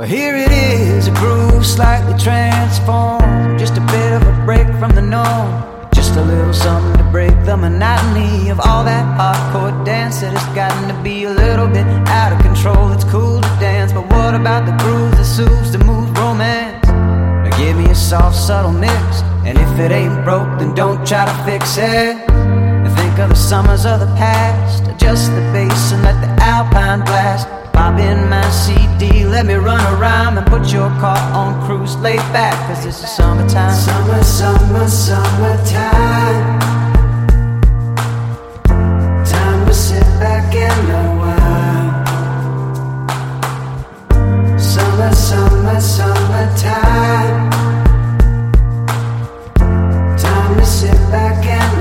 Well, here it is, a groove slightly transformed, just a bit of a break from the norm, just a little something to break the monotony of all that hardcore dance that has gotten to be a little bit out of control. It's cool to dance, but what about the groove that soothes the mood romance? Now give me a soft, subtle mix, and if it ain't broke, then don't try to fix it. And think of the summers of the past, adjust the bass and let the alpine blast. Pop in my CD, let me run a rhyme and put your car on cruise, lay back, cause this is summertime. Summer, summer, summertime. Time to sit back and unwind. Summer, summer, summertime. Time to sit back and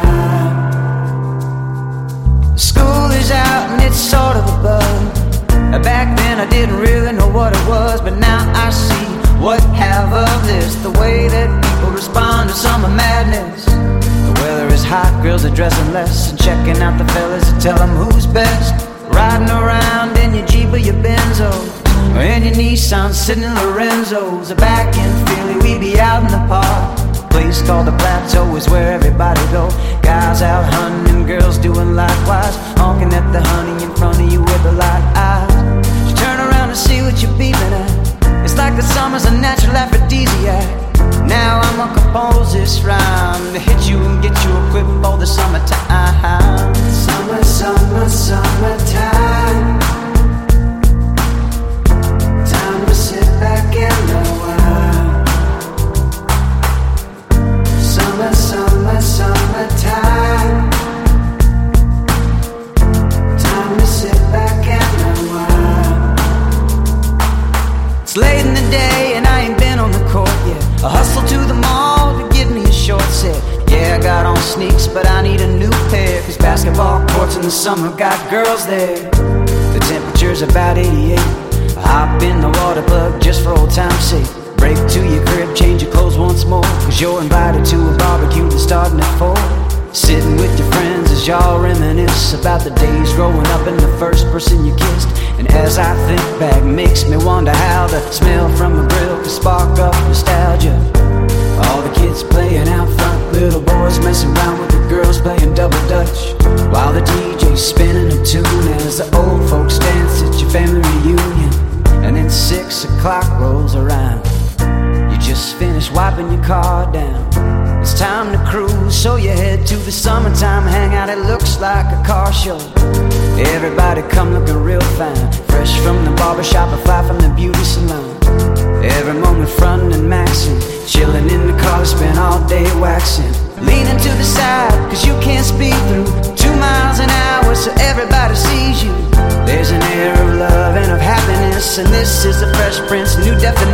unwind. School is out and it's sort of a bug. Back then I didn't really know what it was, but now I see what have of this. The way that people respond to summer madness. The weather is hot, girls are dressing less, and checking out the fellas to tell them who's best. Riding around in your Jeep or your Benzo, or in your Nissan sitting in Lorenzo's. Back in Philly we be out in the park. A place called the Plateau is where everybody go. Guys out hunting, girls doing likewise, honking at the honey in front of you with a light eyes. You turn around and see what you're beeping at. It's like the summer's a natural aphrodisiac. Now I'm gonna compose this rhyme to hit you and get you equipped for the summertime. Summer, summer, summertime. Time to sit back and unwind. Summer, summer, summertime. Time to sit back and unwind. It's late in the day and I ain't been on the court yet. I hustle to the mall to get me a short set. Yeah, I got on sneaks, but I need a new pair, cause basketball courts in the summer got girls there. The temperature's about 88. I hop in the water plug just for old time's sake. Break to your crib, change your clothes once more, cause you're invited to a barbecue that's starting at 4. Sitting with your friends as y'all reminisce about the days growing up and the first person you kissed. And as I think back, makes me wonder how the smell from a grill could spark up nostalgia. All the kids playing out front, little boys messing around with the girls playing double dutch, while the DJ's spinning a tune as the old folks dance at your family reunion. And then 6 o'clock rolls around, you just finished wiping your car down. It's time to cruise, so you head to the summertime hangout. It looks like a car show. Everybody come looking real fine, fresh from the barbershop or fly from the beauty salon. Every moment frontin' and maxing, chillin' in the car, spend all day waxing. Leaning to the side, cause you can't speed through 2 miles an hour so everybody sees you. There's an air of love and of happiness, and this is the Fresh Prince, new definition.